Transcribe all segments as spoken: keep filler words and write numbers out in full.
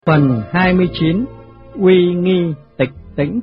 Phần hai mươi chín. Uy nghi tịch tĩnh.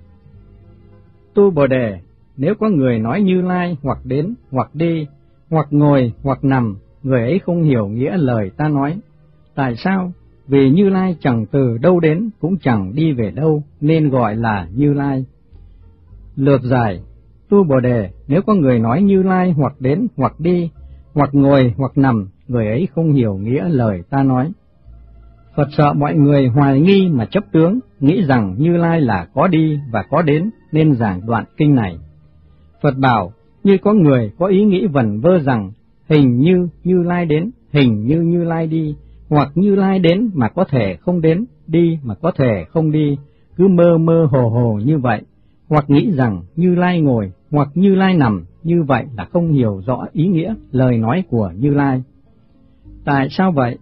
Tu Bồ Đề, nếu có người nói Như Lai hoặc đến hoặc đi, hoặc ngồi hoặc nằm, người ấy không hiểu nghĩa lời ta nói. Tại sao? Vì Như Lai chẳng từ đâu đến, cũng chẳng đi về đâu, nên gọi là Như Lai. Lược giải. Tu Bồ Đề, nếu có người nói Như Lai hoặc đến hoặc đi, hoặc ngồi hoặc nằm, người ấy không hiểu nghĩa lời ta nói. Phật sợ mọi người hoài nghi mà chấp tướng, nghĩ rằng Như Lai là có đi và có đến, nên giảng đoạn kinh này. Phật bảo, như có người có ý nghĩ vẩn vơ rằng, hình như Như Lai đến, hình như Như Lai đi, hoặc Như Lai đến mà có thể không đến, đi mà có thể không đi, cứ mơ mơ hồ hồ như vậy, hoặc nghĩ rằng Như Lai ngồi, hoặc Như Lai nằm, như vậy là không hiểu rõ ý nghĩa lời nói của Như Lai. Tại sao vậy?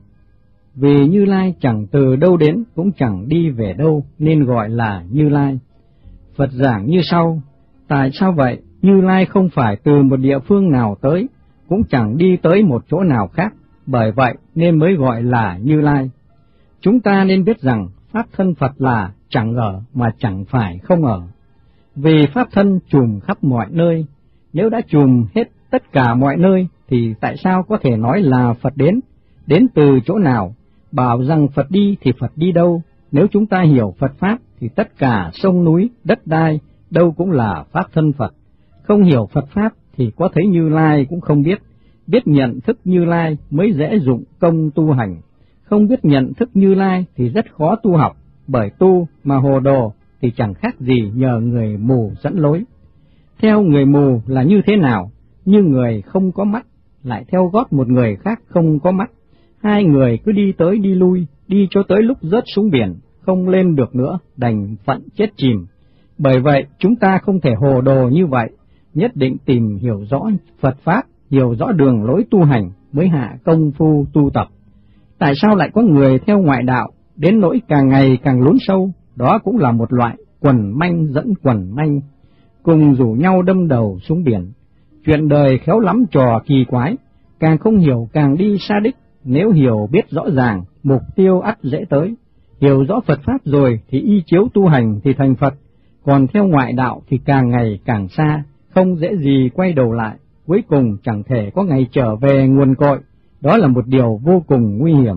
Vì Như Lai chẳng từ đâu đến, cũng chẳng đi về đâu, nên gọi là Như Lai. Phật giảng như sau. Tại sao vậy? Như Lai không phải từ một địa phương nào tới, cũng chẳng đi tới một chỗ nào khác, bởi vậy nên mới gọi là Như Lai. Chúng ta nên biết rằng Pháp thân Phật là chẳng ở mà chẳng phải không ở. Vì Pháp thân trùm khắp mọi nơi, nếu đã trùm hết tất cả mọi nơi, thì tại sao có thể nói là Phật đến? Đến từ chỗ nào? Bảo rằng Phật đi thì Phật đi đâu? Nếu chúng ta hiểu Phật Pháp thì tất cả sông núi, đất đai, đâu cũng là Pháp thân Phật. Không hiểu Phật Pháp thì có thấy Như Lai cũng không biết. Biết nhận thức Như Lai mới dễ dụng công tu hành. Không biết nhận thức Như Lai thì rất khó tu học, bởi tu mà hồ đồ thì chẳng khác gì nhờ người mù dẫn lối. Theo người mù là như thế nào? Như người không có mắt lại theo gót một người khác không có mắt. Hai người cứ đi tới đi lui, đi cho tới lúc rớt xuống biển, không lên được nữa, đành phận chết chìm. Bởi vậy, chúng ta không thể hồ đồ như vậy, nhất định tìm hiểu rõ Phật Pháp, hiểu rõ đường lối tu hành, mới hạ công phu tu tập. Tại sao lại có người theo ngoại đạo, đến nỗi càng ngày càng lún sâu? Đó cũng là một loại quần manh dẫn quần manh, cùng rủ nhau đâm đầu xuống biển. Chuyện đời khéo lắm trò kỳ quái, càng không hiểu càng đi xa đích. Nếu hiểu biết rõ ràng, mục tiêu ắt dễ tới. Hiểu rõ Phật Pháp rồi thì y chiếu tu hành thì thành Phật, còn theo ngoại đạo thì càng ngày càng xa, không dễ gì quay đầu lại, cuối cùng chẳng thể có ngày trở về nguồn cội. Đó là một điều vô cùng nguy hiểm.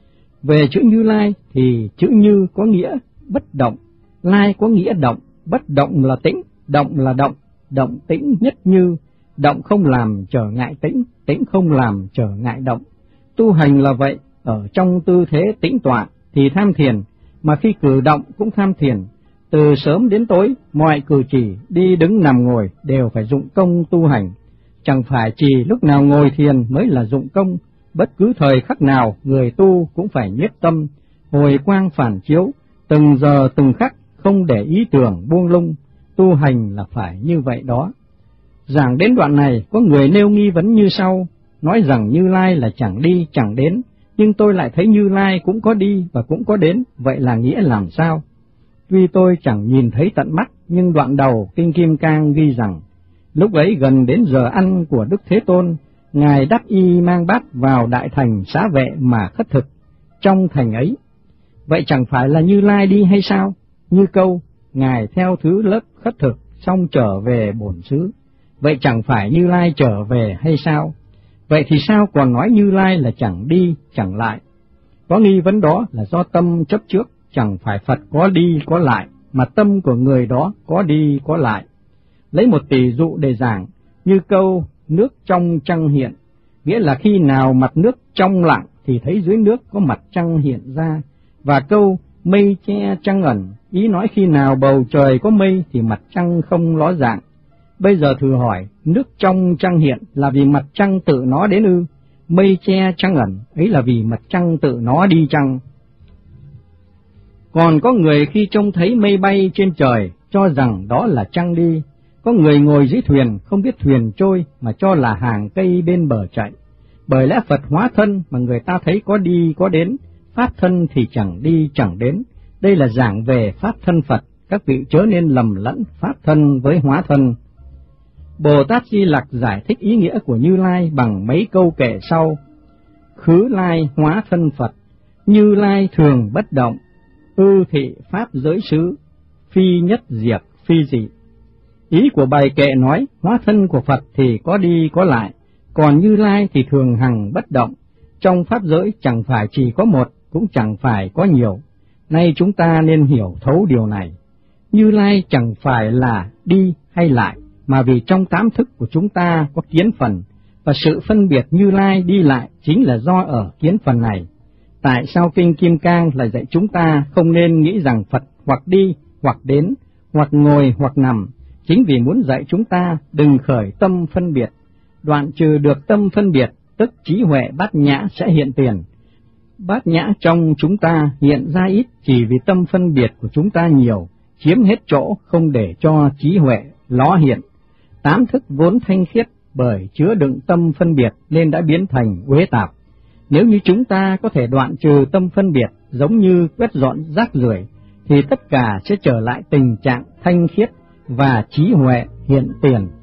Về chữ Như Lai thì chữ Như có nghĩa bất động, Lai có nghĩa động, bất động là tĩnh, động là động, động tĩnh nhất như, động không làm trở ngại tĩnh, tĩnh không làm trở ngại động. Tu hành là vậy, ở trong tư thế tĩnh tọa thì tham thiền, mà khi cử động cũng tham thiền. Từ sớm đến tối, mọi cử chỉ, đi đứng nằm ngồi đều phải dụng công tu hành. Chẳng phải chỉ lúc nào ngồi thiền mới là dụng công, bất cứ thời khắc nào người tu cũng phải nhiếp tâm, hồi quang phản chiếu, từng giờ từng khắc, không để ý tưởng buông lung. Tu hành là phải như vậy đó. Giảng đến đoạn này, có người nêu nghi vấn như sau. Nói rằng Như Lai là chẳng đi chẳng đến, nhưng tôi lại thấy Như Lai cũng có đi và cũng có đến, vậy là nghĩa làm sao? Tuy tôi chẳng nhìn thấy tận mắt, nhưng đoạn đầu Kinh Kim Cang ghi rằng, lúc ấy gần đến giờ ăn của Đức Thế Tôn, Ngài đắp y mang bát vào đại thành xá vệ mà khất thực, trong thành ấy. Vậy chẳng phải là Như Lai đi hay sao? Như câu, Ngài theo thứ lớp khất thực, xong trở về bổn xứ. Vậy chẳng phải Như Lai trở về hay sao? Vậy thì sao còn nói Như Lai là chẳng đi, chẳng lại? Có nghi vấn đó là do tâm chấp trước, chẳng phải Phật có đi có lại, mà tâm của người đó có đi có lại. Lấy một tỷ dụ để giảng, như câu nước trong trăng hiện, nghĩa là khi nào mặt nước trong lặng thì thấy dưới nước có mặt trăng hiện ra, và câu mây che trăng ẩn, ý nói khi nào bầu trời có mây thì mặt trăng không ló dạng. Bây giờ thử hỏi, nước trong trăng hiện là vì mặt trăng tự nó đến ư? Mây che trăng ẩn, ấy là vì mặt trăng tự nó đi chăng? Còn có người khi trông thấy mây bay trên trời, cho rằng đó là trăng đi. Có người ngồi dưới thuyền, không biết thuyền trôi, mà cho là hàng cây bên bờ chạy. Bởi lẽ Phật hóa thân mà người ta thấy có đi có đến, Pháp thân thì chẳng đi chẳng đến. Đây là giảng về Pháp thân Phật, các vị chớ nên lầm lẫn Pháp thân với hóa thân. Bồ Tát Di Lặc giải thích ý nghĩa của Như Lai bằng mấy câu kệ sau. Khứ lai hóa thân Phật, Như Lai thường bất động, ư thị pháp giới xứ, phi nhất diệt phi dị. Ý của bài kệ nói, hóa thân của Phật thì có đi có lại, còn Như Lai thì thường hằng bất động. Trong pháp giới chẳng phải chỉ có một, cũng chẳng phải có nhiều. Nay chúng ta nên hiểu thấu điều này. Như Lai chẳng phải là đi hay lại, mà vì trong tám thức của chúng ta có kiến phần, và sự phân biệt Như Lai đi lại chính là do ở kiến phần này. Tại sao Kinh Kim Cang lại dạy chúng ta không nên nghĩ rằng Phật hoặc đi, hoặc đến, hoặc ngồi, hoặc nằm? Chính vì muốn dạy chúng ta đừng khởi tâm phân biệt. Đoạn trừ được tâm phân biệt, tức trí huệ bát nhã sẽ hiện tiền. Bát nhã trong chúng ta hiện ra ít chỉ vì tâm phân biệt của chúng ta nhiều, chiếm hết chỗ không để cho trí huệ ló hiện. Tám thức vốn thanh khiết bởi chứa đựng tâm phân biệt nên đã biến thành uế tạp. Nếu như chúng ta có thể đoạn trừ tâm phân biệt giống như quét dọn rác rưởi, thì tất cả sẽ trở lại tình trạng thanh khiết và trí huệ hiện tiền.